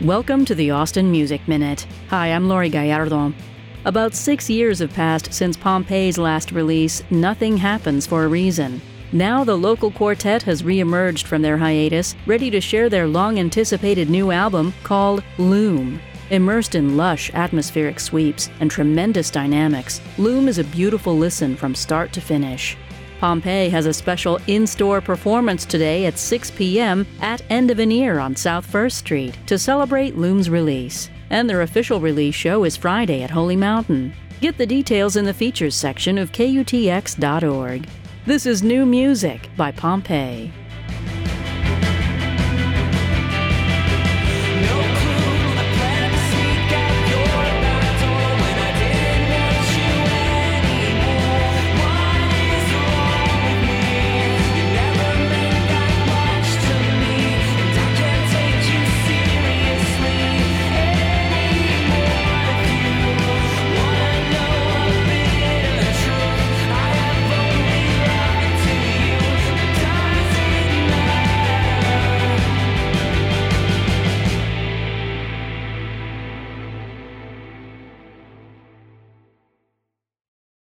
Welcome to the Austin Music Minute. Hi, I'm Lori Gallardo. About 6 years have passed since Pompeii's last release, Nothing Happens for a Reason. Now the local quartet has re-emerged from their hiatus, ready to share their long-anticipated new album called Loom. Immersed in lush, atmospheric sweeps and tremendous dynamics, Loom is a beautiful listen from start to finish. Pompeii has a special in-store performance today at 6 p.m. at End of an Ear on South 1st Street to celebrate Loom's release. And their official release show is Friday at Holy Mountain. Get the details in the features section of KUTX.org. This is New Music by Pompeii.